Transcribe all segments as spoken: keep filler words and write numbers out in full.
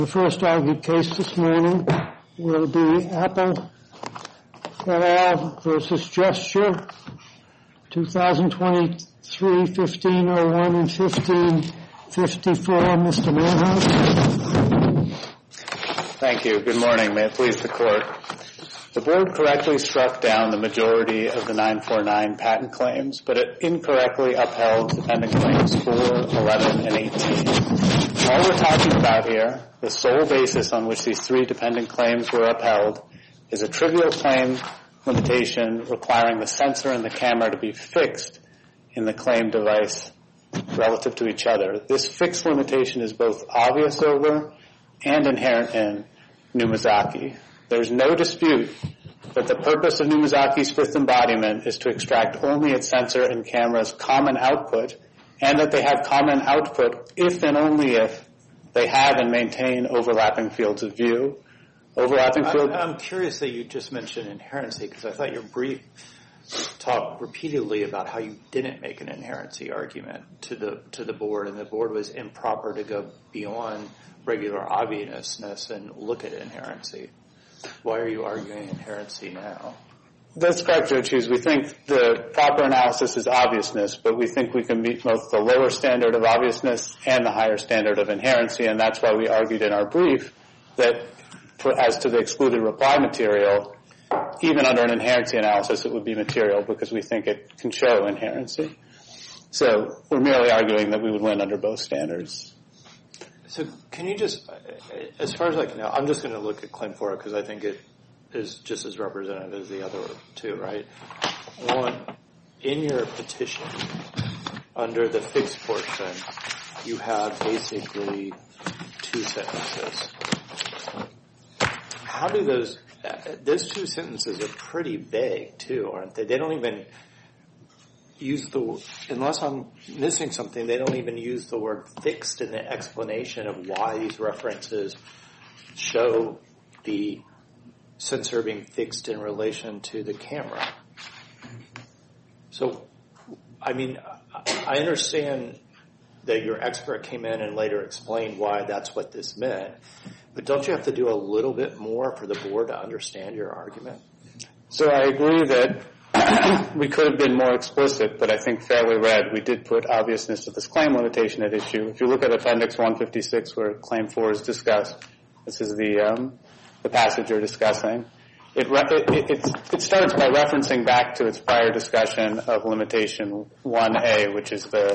The first argued case this morning will be Apple et al. Versus Gesture, twenty twenty-three fifteen oh one and fifteen fifty-four. Mister Manhouse. Thank you. Good morning. May it please the Court. The Board correctly struck down the majority of the nine forty-nine patent claims, but it incorrectly upheld dependent claims four, eleven, and eighteen. All we're talking about here, the sole basis on which these three dependent claims were upheld, is a trivial claim limitation requiring the sensor and the camera to be fixed in the claimed device relative to each other. This fixed limitation is both obvious over and inherent in Numizaki. There's no dispute that the purpose of Numizaki's fifth embodiment is to extract only its sensor and camera's common output, and that they have common output if and only if they have and maintain overlapping fields of view. Overlapping field. I'm curious that you just mentioned inherency, because I thought your brief talked repeatedly about how you didn't make an inherency argument to the to the board, and the board was improper to go beyond regular obviousness and look at inherency. Why are you arguing inherency now? That's correct, Judge Hughes. We think the proper analysis is obviousness, but we think we can meet both the lower standard of obviousness and the higher standard of inherency, and that's why we argued in our brief that for, as to the excluded reply material, even under an inherency analysis, it would be material because we think it can show inherency. So we're merely arguing that we would win under both standards. So can you just, as far as I can know, I'm just going to look at Claim four because I think it is just as representative as the other two, right? One, in your petition, under the fixed portion, you have basically two sentences. How do those, those two sentences are pretty vague too, aren't they? They don't even use the, unless I'm missing something, they don't even use the word fixed in the explanation of why these references show the sensor being fixed in relation to the camera. So, I mean, I understand that your expert came in and later explained why that's what this meant, but don't you have to do a little bit more for the board to understand your argument? So I agree that we could have been more explicit, but I think fairly read, we did put obviousness of this claim limitation at issue. If you look at Appendix one fifty-six where Claim four is discussed, this is the um, the passage you're discussing. It, re- it, it, it starts by referencing back to its prior discussion of limitation one A, which is the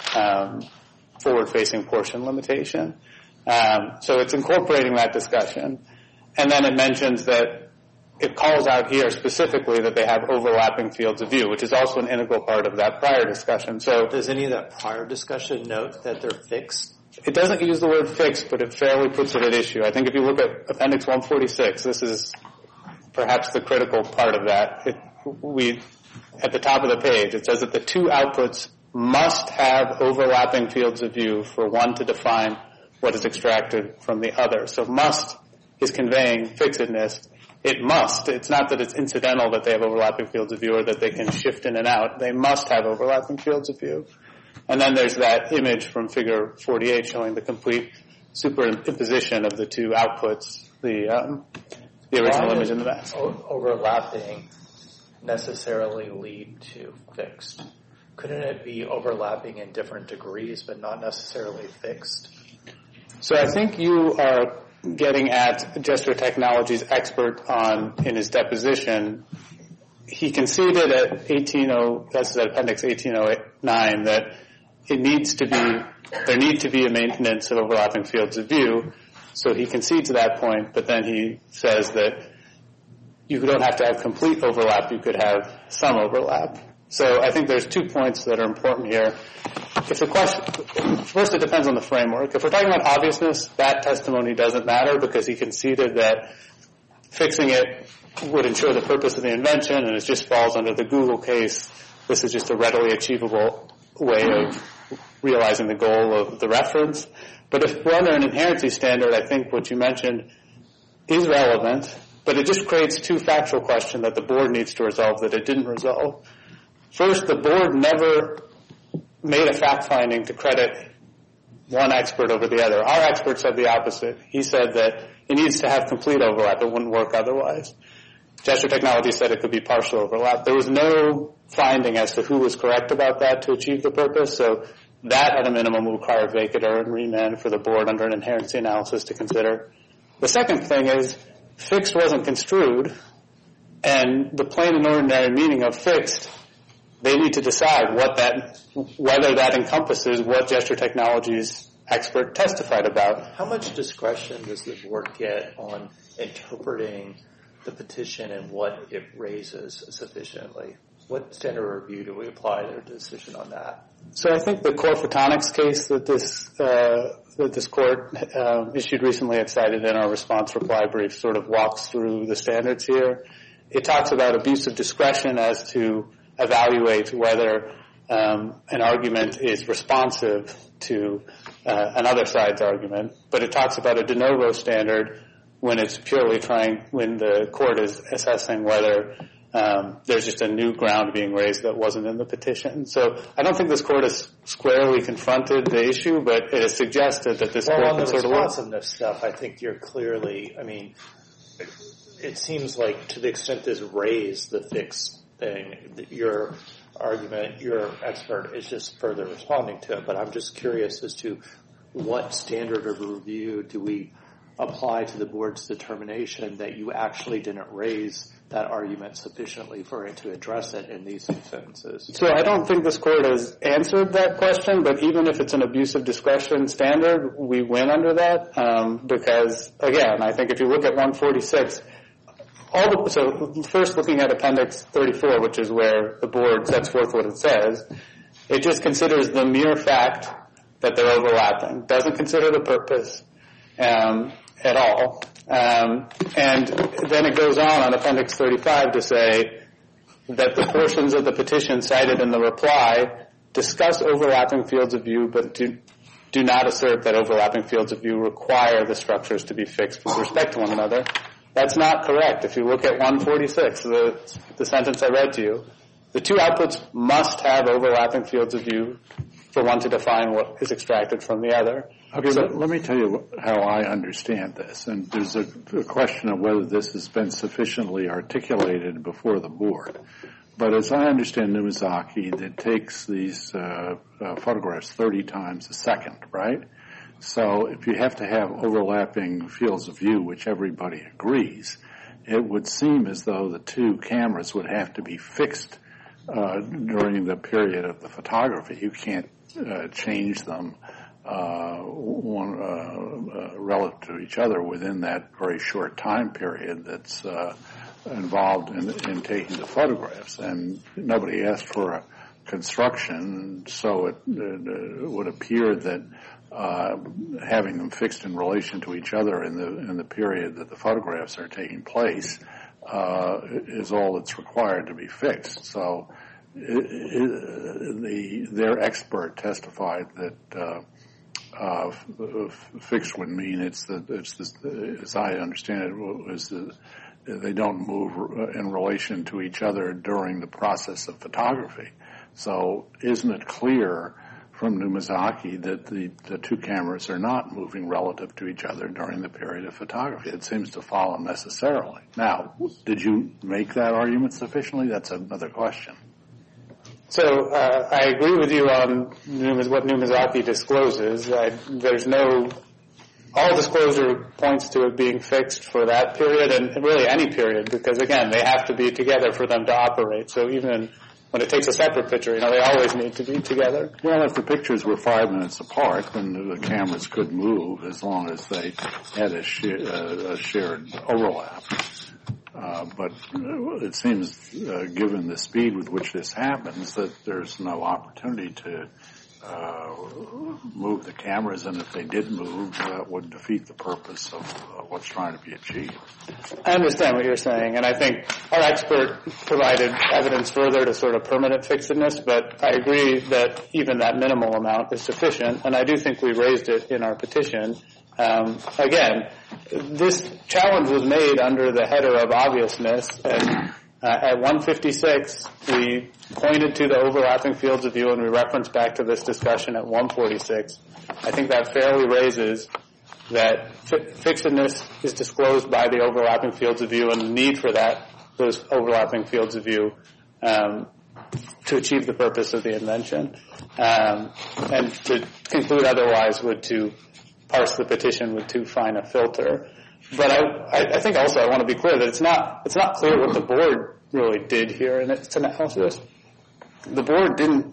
um, forward-facing portion limitation. Um, so it's incorporating that discussion. And then it mentions that it calls out here specifically that they have overlapping fields of view, which is also an integral part of that prior discussion. So does any of that prior discussion note that they're fixed? It doesn't use the word fixed, but it fairly puts it at issue. I think if you look at Appendix one forty-six, this is perhaps the critical part of that. It, we, at the top of the page, it says that the two outputs must have overlapping fields of view for one to define what is extracted from the other. So must is conveying fixedness. It must. It's not that it's incidental that they have overlapping fields of view or that they can shift in and out. They must have overlapping fields of view. And then there's that image from Figure forty-eight showing the complete superimposition of the two outputs, the um, the original Why image in the back. O- overlapping necessarily lead to fixed? Couldn't it be overlapping in different degrees but not necessarily fixed? So I think you are getting at Gesture Technologies' expert on in his deposition. He conceded at eighteen oh that's at Appendix eighteen oh nine that it needs to be there need to be a maintenance of overlapping fields of view. So he concedes that point, but then he says that you don't have to have complete overlap. You could have some overlap. So I think there's two points that are important here. If the question, first, it depends on the framework. If we're talking about obviousness, that testimony doesn't matter because he conceded that fixing it would ensure the purpose of the invention, and it just falls under the Google case. This is just a readily achievable way of realizing the goal of the reference. But if we're under an inherency standard, I think what you mentioned is relevant, but it just creates two factual questions that the board needs to resolve that it didn't resolve. First, the board never made a fact-finding to credit one expert over the other. Our expert said the opposite. He said that it needs to have complete overlap. It wouldn't work otherwise. Gesture Technology said it could be partial overlap. There was no finding as to who was correct about that to achieve the purpose, so that at a minimum will require vacatur and remand for the board under an inherency analysis to consider. The second thing is fixed wasn't construed, and the plain and ordinary meaning of fixed, they need to decide what that, whether that encompasses what Gesture Technology's expert testified about. How much discretion does the board get on interpreting the petition and what it raises sufficiently? What standard of review do we apply their decision on that? So I think the core photonics case that this uh, that this court uh, issued recently, it's cited in our response reply brief, sort of walks through the standards here. It talks about abuse of discretion as to evaluate whether um, an argument is responsive to uh, another side's argument, but it talks about a de novo standard when it's purely trying, when the court is assessing whether um, there's just a new ground being raised that wasn't in the petition. So I don't think this court has squarely confronted the issue, but it has suggested that this well, court on the can sort of look. responsiveness stuff, I think you're clearly, I mean, it seems like to the extent this raised the fixed thing, your argument, your expert is just further responding to it, but I'm just curious as to what standard of review do we apply to the board's determination that you actually didn't raise that argument sufficiently for it to address it in these two sentences? So I don't think this court has answered that question, but even if it's an abuse of discretion standard, we win under that, um, because, again, I think if you look at one forty-six, all the, so first looking at Appendix thirty-four, which is where the board sets forth what it says, it just considers the mere fact that they're overlapping, doesn't consider the purpose um, at all. Um, and then it goes on on Appendix thirty-five to say that the portions of the petition cited in the reply discuss overlapping fields of view, but do, do not assert that overlapping fields of view require the structures to be fixed with respect to one another. That's not correct. If you look at one forty-six, the, the sentence I read to you, the two outputs must have overlapping fields of view for one to define what is extracted from the other. Okay, so, let me tell you how I understand this. And there's a, a question of whether this has been sufficiently articulated before the board. But as I understand Numizaki, it takes these uh, uh, photographs thirty times a second, right? So if you have to have overlapping fields of view, which everybody agrees, it would seem as though the two cameras would have to be fixed uh, during the period of the photography. You can't uh, change them uh, one uh, uh, relative to each other within that very short time period that's uh, involved in, in taking the photographs. And nobody asked for a construction, so it, it, it would appear that Uh, having them fixed in relation to each other in the in the period that the photographs are taking place uh, is all that's required to be fixed. So, it, it, the their expert testified that uh, uh, f- fixed would mean it's the it's the, as I understand it, is the they don't move in relation to each other during the process of photography. So, isn't it clear from Numizaki that the, the two cameras are not moving relative to each other during the period of photography? It seems to follow necessarily. Now, did you make that argument sufficiently? That's another question. So uh, I agree with you on Numiz- what Numizaki discloses. I, there's no, all disclosure points to it being fixed for that period and really any period because, again, they have to be together for them to operate. So even when it takes a separate picture, you know, they always need to be together. Well, if the pictures were five minutes apart, then the cameras could move as long as they had a, sh- uh, a shared overlap. Uh, but it seems, uh, given the speed with which this happens, that there's no opportunity to uh, move the cameras, and if they did move, that would defeat the purpose of uh, what's trying to be achieved. I understand what you're saying, and I think our expert provided evidence further to sort of permanent fixedness, but I agree that even that minimal amount is sufficient, and I do think we raised it in our petition. Um, again, this challenge was made under the header of obviousness, and uh, at one fifty-six, we pointed to the overlapping fields of view, and we referenced back to this discussion at one forty-six. I think that fairly raises that fi- fixedness is disclosed by the overlapping fields of view and the need for that, those overlapping fields of view, um, to achieve the purpose of the invention. Um, and to conclude otherwise would to parse the petition with too fine a filter. But I, I think also I want to be clear that it's not, it's not clear what the board really did here in its analysis. The board didn't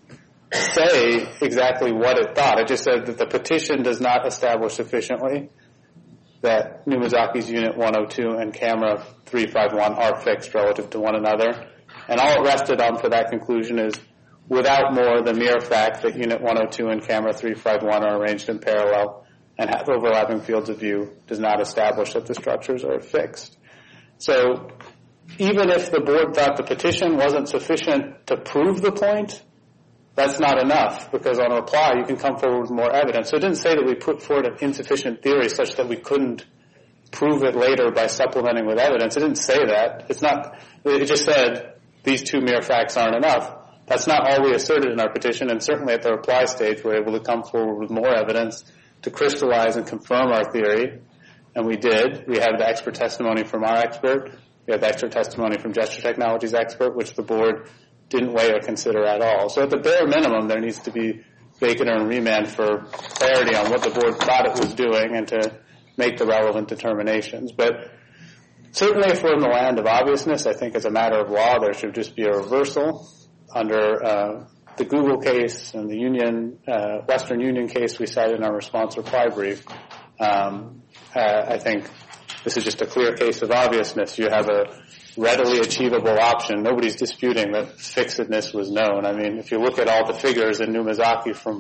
say exactly what it thought. It just said that the petition does not establish sufficiently that Numazaki's Unit one oh two and Camera three fifty-one are fixed relative to one another. And all it rested on for that conclusion is, without more, the mere fact that Unit one oh two and Camera three fifty-one are arranged in parallel and have overlapping fields of view does not establish that the structures are fixed. So even if the board thought the petition wasn't sufficient to prove the point, that's not enough, because on reply you can come forward with more evidence. So it didn't say that we put forward an insufficient theory such that we couldn't prove it later by supplementing with evidence. It didn't say that. It's not, it just said these two mere facts aren't enough. That's not all we asserted in our petition, and certainly at the reply stage we're able to come forward with more evidence to crystallize and confirm our theory, and we did. We have the expert testimony from our expert. We have the expert testimony from Gesture Technologies expert, which the board didn't weigh or consider at all. So at the bare minimum, there needs to be vacatur and remand for clarity on what the board thought it was doing and to make the relevant determinations. But certainly if we're in the land of obviousness, I think as a matter of law, there should just be a reversal under uh, the Google case and the Union, uh, Western Union case we cited in our response reply brief. Um, uh, I think this is just a clear case of obviousness. You have a readily achievable option. Nobody's disputing that fixedness was known. I mean, if you look at all the figures in Numazaki from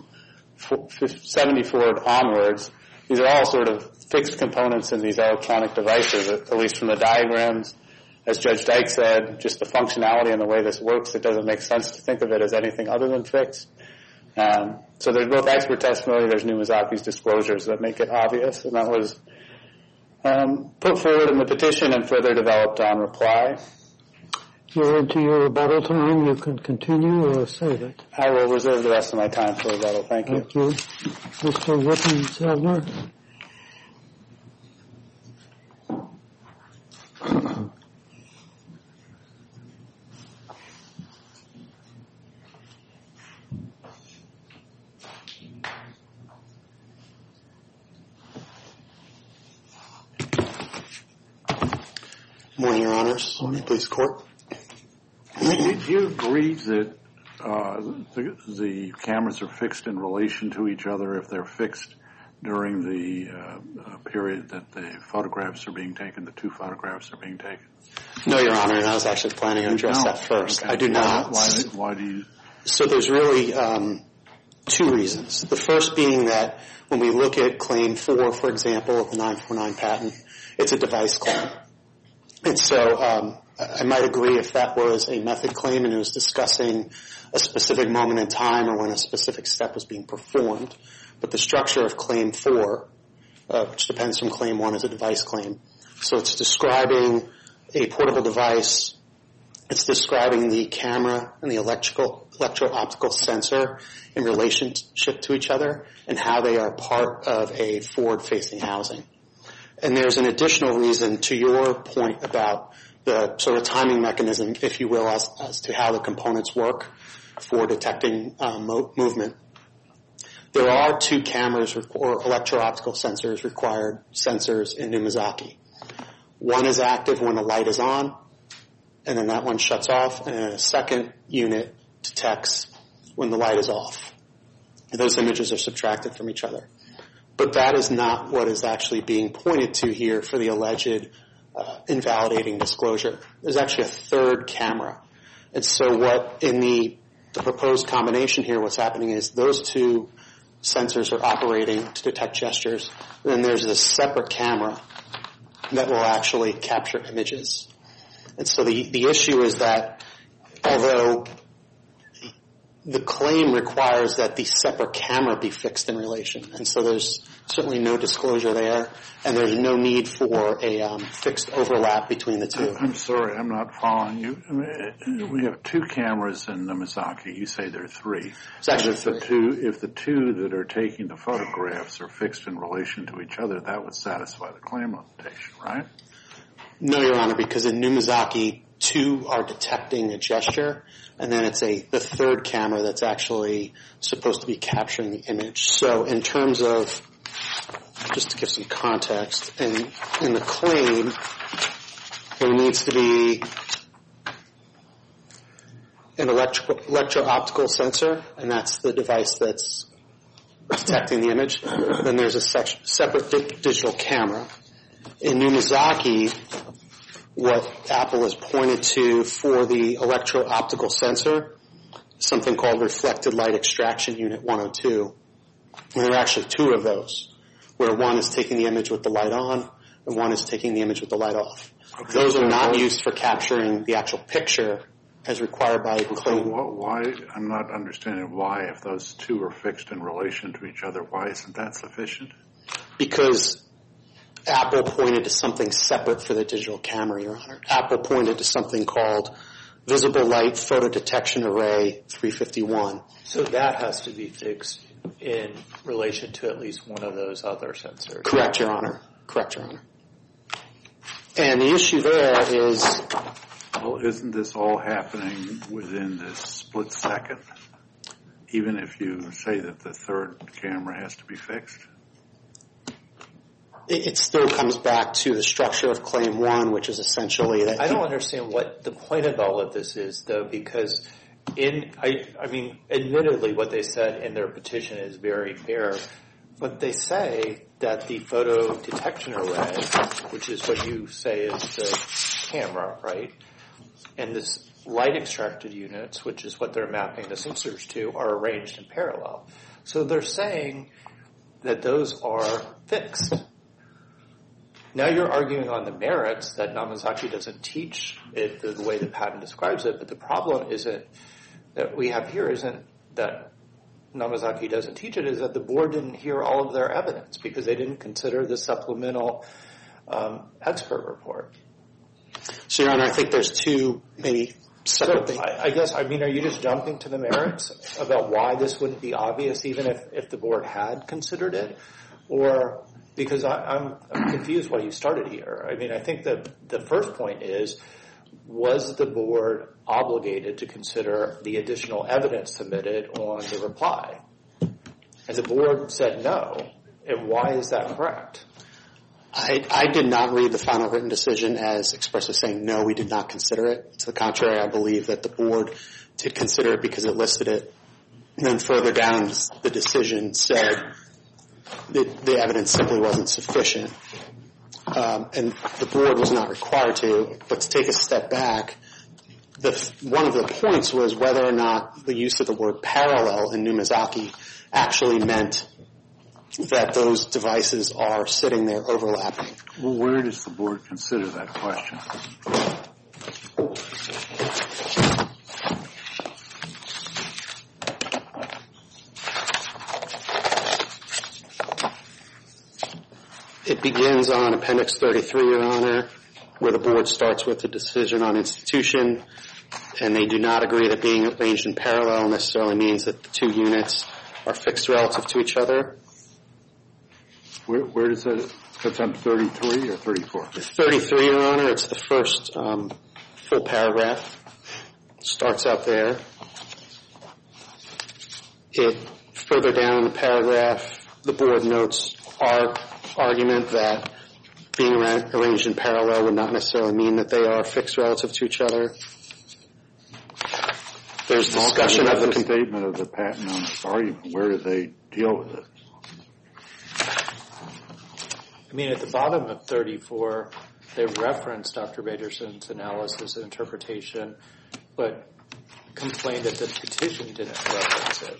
seventy-four onwards, these are all sort of fixed components in these electronic devices, at least from the diagrams. As Judge Dyke said, just the functionality and the way this works, it doesn't make sense to think of it as anything other than fixed. Um, so there's both expert testimony, there's Numazaki's disclosures that make it obvious, and that was um, put forward in the petition and further developed on reply. You're into your rebuttal time. You can continue or save it. I will reserve the rest of my time for rebuttal. Thank you. Thank you. Mister Witten-Selner. Morning, Your Honors. Morning, Police Court. Do you agree that uh, the, the cameras are fixed in relation to each other if they're fixed during the uh, uh, period that the photographs are being taken, the two photographs are being taken? No, Your Honor, and I was actually planning to address that first. Okay. I do not. Why, why do you? So there's really um, two reasons. The first being that when we look at Claim four, for example, of the nine forty-nine patent, it's a device claim. And so um, I might agree if that was a method claim and it was discussing a specific moment in time or when a specific step was being performed. But the structure of Claim four, uh, which depends from Claim one, is a device claim. So it's describing a portable device. It's describing the camera and the electrical, electro-optical sensor in relationship to each other and how they are part of a forward-facing housing. And there's an additional reason to your point about the sort of timing mechanism, if you will, as, as to how the components work for detecting um, mo- movement. There are two cameras or electro-optical sensors required sensors in Numazaki. One is active when the light is on, and then that one shuts off, and then a second unit detects when the light is off. And those images are subtracted from each other. But that is not what is actually being pointed to here for the alleged uh, invalidating disclosure. There's actually a third camera. And so what in the, the proposed combination here, what's happening is those two sensors are operating to detect gestures. And then there's this separate camera that will actually capture images. And so the, the issue is that although the claim requires that the separate camera be fixed in relation. And so there's certainly no disclosure there, and there's no need for a um, fixed overlap between the two. I'm sorry, I'm not following you. I mean, we have two cameras in Numizaki. You say there are three. It's actually if the two, if the two that are taking the photographs are fixed in relation to each other, that would satisfy the claim limitation, right? No, Your Honor, because in Numizaki, two are detecting a gesture, and then it's a the third camera that's actually supposed to be capturing the image. So in terms of, just to give some context, in, in the claim, there needs to be an electrical, electro-optical sensor, and that's the device that's detecting the image. Then there's a sec- separate di- digital camera. In Numizaki, what Apple has pointed to for the electro-optical sensor, something called reflected light extraction unit one oh two. And there are actually two of those, where one is taking the image with the light on and one is taking the image with the light off. Okay. Those are not used for capturing the actual picture as required by the claim. So why, I'm not understanding why, if those two are fixed in relation to each other, why isn't that sufficient? Because Apple pointed to something separate for the digital camera, Your Honor. Apple pointed to something called Visible Light Photo Detection Array three fifty-one. So that has to be fixed in relation to at least one of those other sensors. Correct, Your Honor. Correct, Your Honor. And the issue there is... Well, isn't this all happening within this split second, even if you say that the third camera has to be fixed? It still comes back to the structure of Claim one, which is essentially that... I don't understand what the point of all of this is, though, because in, I, I mean, admittedly, what they said in their petition is very fair, but they say that the photo detection array, which is what you say is the camera, right, and this light extracted units, which is what they're mapping the sensors to, are arranged in parallel. So they're saying that those are fixed. Now you're arguing on the merits that Numizaki doesn't teach it the way the patent describes it, but the problem isn't that we have here isn't that Numizaki doesn't teach it, is that the board didn't hear all of their evidence because they didn't consider the supplemental um, expert report. So, Your Honor, I think there's two maybe separate so things. I, I guess, I mean, are you just jumping to the merits about why this wouldn't be obvious even if, if the board had considered it? Or... Because I, I'm, I'm confused why you started here. I mean, I think that the first point is, was the board obligated to consider the additional evidence submitted on the reply? And the board said no. And why is that correct? I, I did not read the final written decision as expressly saying, no, we did not consider it. To the contrary, I believe that the board did consider it because it listed it. And then further down, the decision said that the evidence simply wasn't sufficient. Um, and the board was not required to. But to take a step back, the, one of the points was whether or not the use of the word parallel in Numizaki actually meant that those devices are sitting there overlapping. Well, where does the board consider that question? It begins on Appendix thirty-three, Your Honor, where the board starts with the decision on institution, and they do not agree that being arranged in parallel necessarily means that the two units are fixed relative to each other. Where, where does that, that's on thirty-three or thirty-four? thirty-three, Your Honor, it's the first um, full paragraph. Starts out there. It, further down in the paragraph, the board notes our argument that being arranged in parallel would not necessarily mean that they are fixed relative to each other. There's discussion of the com- statement of the patent owner's argument. Where do they deal with it? I mean, at the bottom of thirty-four, they reference Doctor Baderson's analysis and interpretation, but complained that the petition didn't reference it.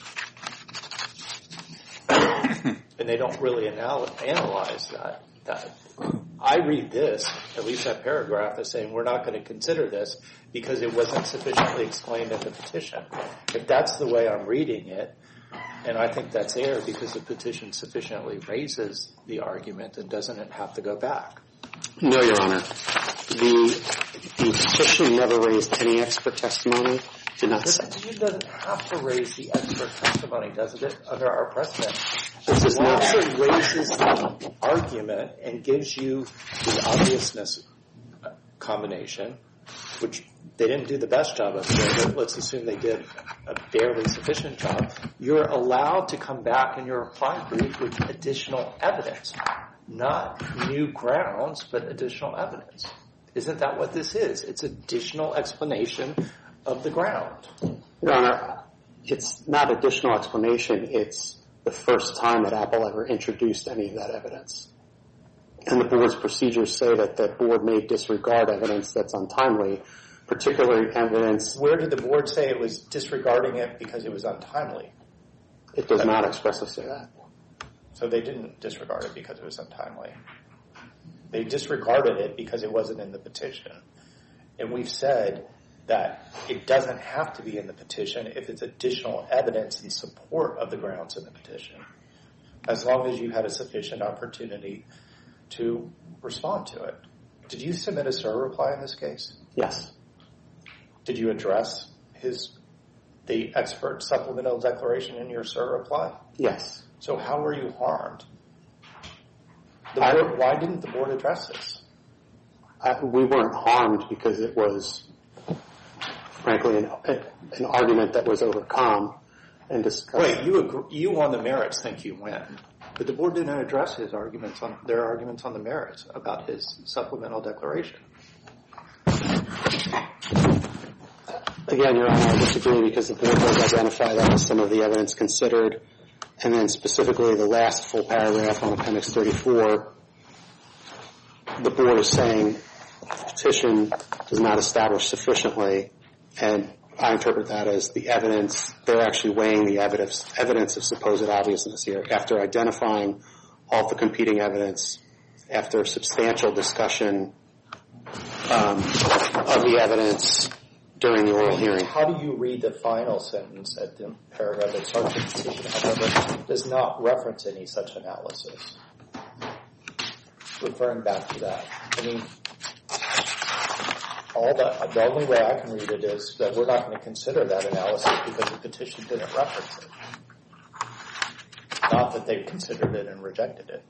And they don't really anal- analyze that. That I read this, at least that paragraph, as saying we're not going to consider this because it wasn't sufficiently explained in the petition. If that's the way I'm reading it, and I think that's error because the petition sufficiently raises the argument, and doesn't it have to go back? No, Your Honor. The, the petition never raised any expert testimony. Did not The say. petition doesn't have to raise the expert testimony, doesn't it, under our precedent? This is It not. actually raises the argument and gives you the obviousness combination, which they didn't do the best job of doing, but let's assume they did a barely sufficient job. You're allowed to come back in your reply brief with additional evidence, not new grounds, but additional evidence. Isn't that what this is? It's additional explanation of the ground. Your Honor, it's not additional explanation. It's the first time that Apple ever introduced any of that evidence. And the board's procedures say that the board may disregard evidence that's untimely, particularly evidence. Where did the board say it was disregarding it because it was untimely? It does not expressly say that. So they didn't disregard it because it was untimely. They disregarded it because it wasn't in the petition. And we've said that it doesn't have to be in the petition if it's additional evidence in support of the grounds in the petition, as long as you had a sufficient opportunity to respond to it. Did you submit a S I R reply in this case? Yes. Did you address his the expert supplemental declaration in your S I R reply? Yes. So how were you harmed? The I, board, why didn't the board address this? I, we weren't harmed because it was, frankly, an, an argument that was overcome and discussed. Wait, you agree, you on the merits think you win, but the board didn't address his arguments on their arguments on the merits about his supplemental declaration. Again, Your Honor, I disagree because the board does identify that as some of the evidence considered, and then specifically the last full paragraph on Appendix thirty-four, the board is saying the petition does not establish sufficiently, and I interpret that as the evidence, they're actually weighing the evidence, evidence of supposed obviousness here. After identifying all the competing evidence, after substantial discussion um, of the evidence during the oral hearing. How do you read the final sentence at the paragraph that starts the petition, however, does not reference any such analysis? Referring back to that. I mean, all the, the only way I can read it is that we're not going to consider that analysis because the petition didn't reference it. Not that they considered it and rejected it.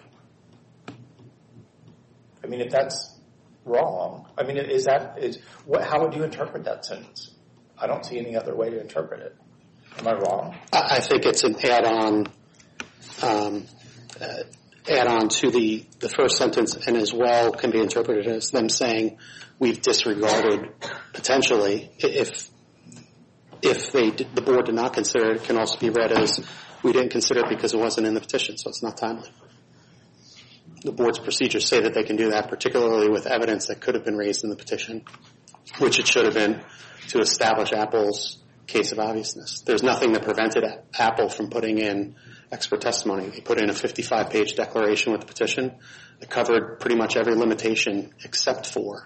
I mean, if that's wrong, I mean, is that, is, what, how would you interpret that sentence? I don't see any other way to interpret it. Am I wrong? I think it's an add-on, um, uh, add-on to the, the first sentence, and as well can be interpreted as them saying we've disregarded potentially. If if they did, the board did not consider it, it can also be read as we didn't consider it because it wasn't in the petition, so it's not timely. The board's procedures say that they can do that, particularly with evidence that could have been raised in the petition, which it should have been to establish Apple's case of obviousness. There's nothing that prevented Apple from putting in expert testimony. They put in a fifty-five page declaration with the petition that covered pretty much every limitation except for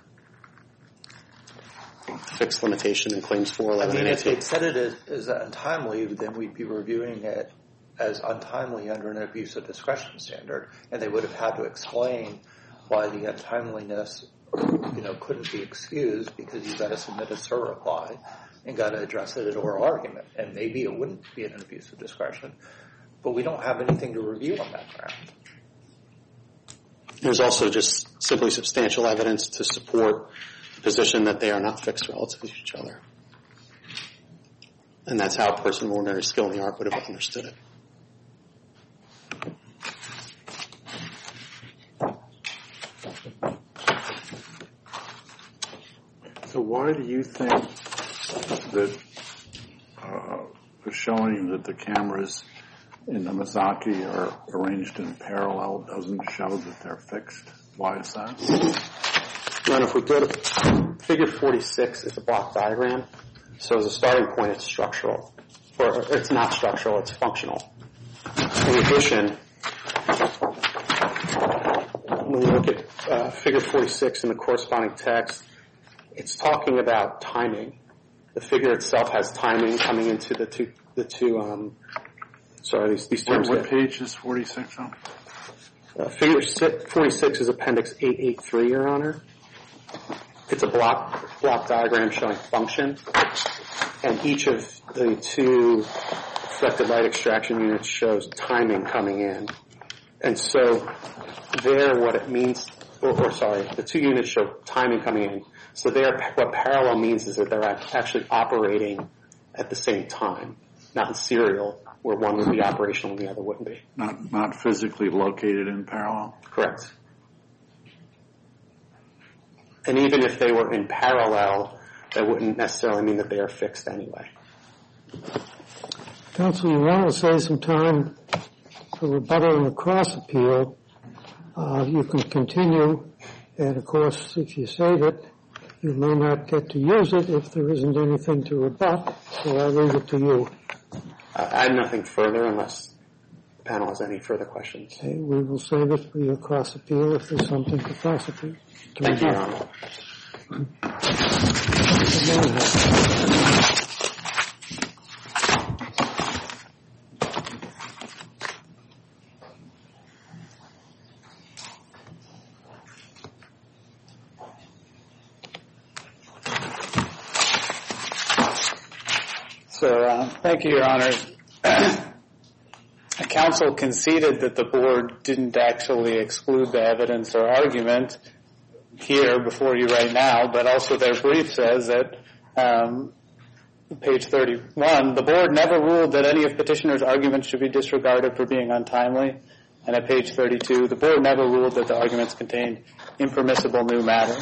the fixed limitation in Claims four, eleven, I mean, and if they'd eighteen. said it as, as untimely, then we'd be reviewing it as untimely under an abuse of discretion standard, and they would have had to explain why the untimeliness, you know, couldn't be excused because you've got to submit a S I R reply and got to address it at oral argument. And maybe it wouldn't be an abuse of discretion, but we don't have anything to review on that ground. There's also just simply substantial evidence to support the position that they are not fixed relative to each other. And that's how a person of ordinary skill in the art would have understood it. So why do you think that uh, showing that the cameras in the Mizaki are arranged in parallel doesn't show that they're fixed? Why is that? Ron, if we go to figure forty-six, it's a block diagram. So as a starting point, it's structural. Or it's not structural, it's functional. In addition, when you look at uh, figure forty-six in the corresponding text, it's talking about timing. The figure itself has timing coming into the two, the two, um, sorry, these, these terms. What, what page is forty-six on? Uh, figure forty-six is Appendix eight eighty-three, Your Honor. It's a block, block diagram showing function, and each of the two reflected light extraction units shows timing coming in. And so there what it means, or, or sorry, the two units show timing coming in. So there, what parallel means is that they're actually operating at the same time, not in serial, where one would be operational and the other wouldn't be. Not not physically located in parallel? Correct. And even if they were in parallel, that wouldn't necessarily mean that they are fixed anyway. Counsel, you want to save some time for rebuttal and a cross appeal. Uh, you can continue, and of course, if you save it, you may not get to use it if there isn't anything to rebut, so I'll leave it to you. Uh, I have nothing further unless the panel has any further questions. Okay, we will save it for your cross appeal if there's something to cross appeal. To Thank you, Your rebut. Honor. So, uh, thank you, Your Honor. Counsel conceded that the board didn't actually exclude the evidence or argument here before you right now, but also their brief says that, um, page thirty-one, the board never ruled that any of petitioner's arguments should be disregarded for being untimely. And at page thirty-two, the board never ruled that the arguments contained impermissible new matter.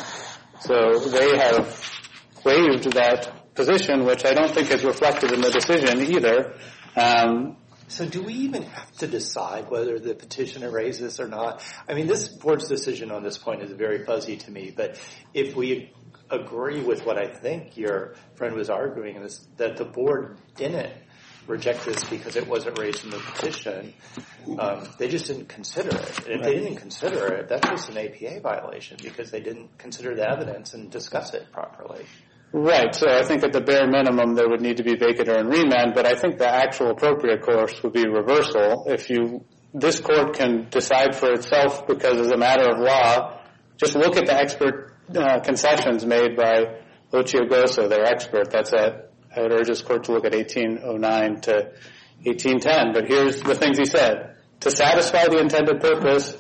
So they have waived that position, which I don't think is reflected in the decision either. Um, So do we even have to decide whether the petitioner raised this or not? I mean, this board's decision on this point is very fuzzy to me, but if we agree with what I think your friend was arguing, is that the board didn't reject this because it wasn't raised in the petition, um, they just didn't consider it. And if they didn't consider it, that's just an A P A violation because they didn't consider the evidence and discuss it properly. Right, so I think at the bare minimum there would need to be vacatur and remand, but I think the actual appropriate course would be reversal. If you, this court can decide for itself because as a matter of law, just look at the expert uh, concessions made by Lucio Gosso, their expert. That's at, I would urge this court to look at eighteen oh nine to eighteen ten, but here's the things he said. To satisfy the intended purpose,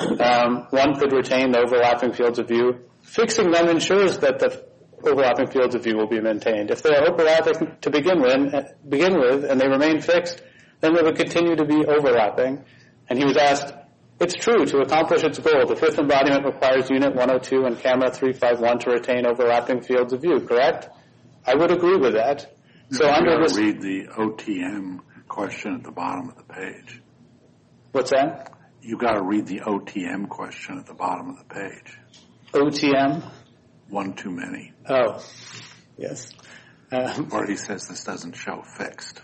um, one could retain the overlapping fields of view. Fixing them ensures that the overlapping fields of view will be maintained. If they are overlapping to begin with, begin with, and they remain fixed, then they would continue to be overlapping. And he was asked, it's true, to accomplish its goal, the fifth embodiment requires Unit one oh two and Camera three fifty-one to retain overlapping fields of view, correct? I would agree with that. So you under this... read the O T M question at the bottom of the page. What's that? You got to read the O T M question at the bottom of the page. O T M? One too many. Oh, yes. Um, Or he says this doesn't show fixed.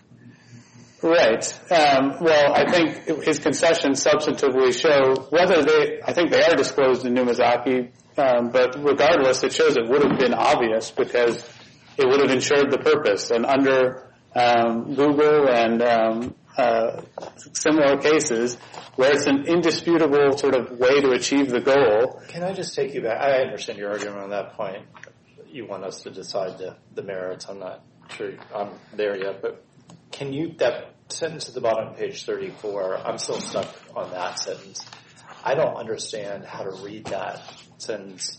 Right. Um, well, I think his concessions substantively show whether they, I think they are disclosed in Numizaki, um, but regardless, it shows it would have been obvious because it would have ensured the purpose. And under um, Google and um, uh, similar cases, where it's an indisputable sort of way to achieve the goal. Can I just take you back? I understand your argument on that point. You want us to decide the, the merits. I'm not sure I'm there yet, but can you, that sentence at the bottom of page thirty-four, I'm still stuck on that sentence. I don't understand how to read that sentence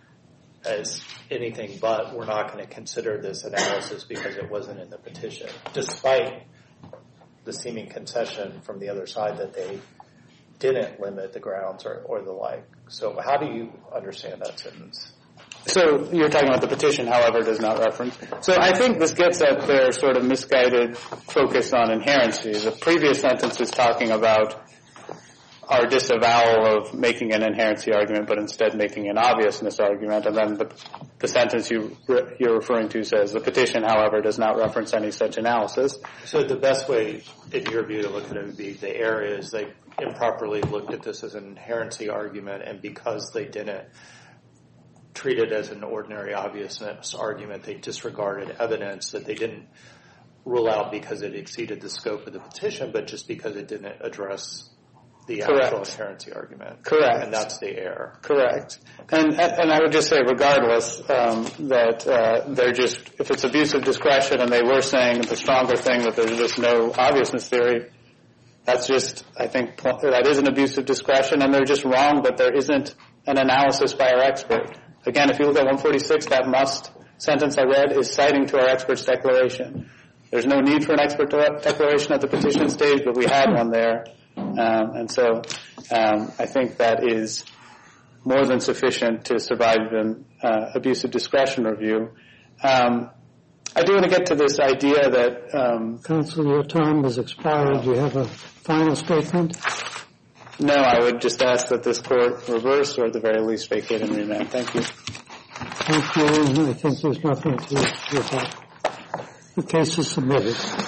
as anything but we're not going to consider this analysis because it wasn't in the petition, despite the seeming concession from the other side that they didn't limit the grounds or, or the like. So how do you understand that sentence? So you're talking about the petition, however, does not reference. So I think this gets at their sort of misguided focus on inherency. The previous sentence is talking about our disavowal of making an inherency argument, but instead making an obviousness argument. And then the, the sentence you, you're referring to says, the petition, however, does not reference any such analysis. So the best way, in your view, to look at it would be the area is they improperly looked at this as an inherency argument, and because they didn't treat it as an ordinary obviousness argument, they disregarded evidence that they didn't rule out because it exceeded the scope of the petition, but just because it didn't address the Correct. actual inherency argument. Correct. And that's the error. Correct. And and I would just say, regardless, um, that uh, they're just, if it's abuse of discretion and they were saying the stronger thing that there's just no obviousness theory, that's just, I think, that is an abuse of discretion, and they're just wrong that there isn't an analysis by our expert. Again, if you look at one forty-six, that must sentence I read is citing to our expert's declaration. There's no need for an expert declaration at the petition stage, but we had one there. Um, and so um, I think that is more than sufficient to survive an uh, abuse of discretion review. Um, I do want to get to this idea that... Um, Counsel, your time has expired. Do you have a final statement? No, I would just ask that this court reverse or at the very least vacate and remand. Thank you. Thank you. I think there's nothing to report. The case is submitted.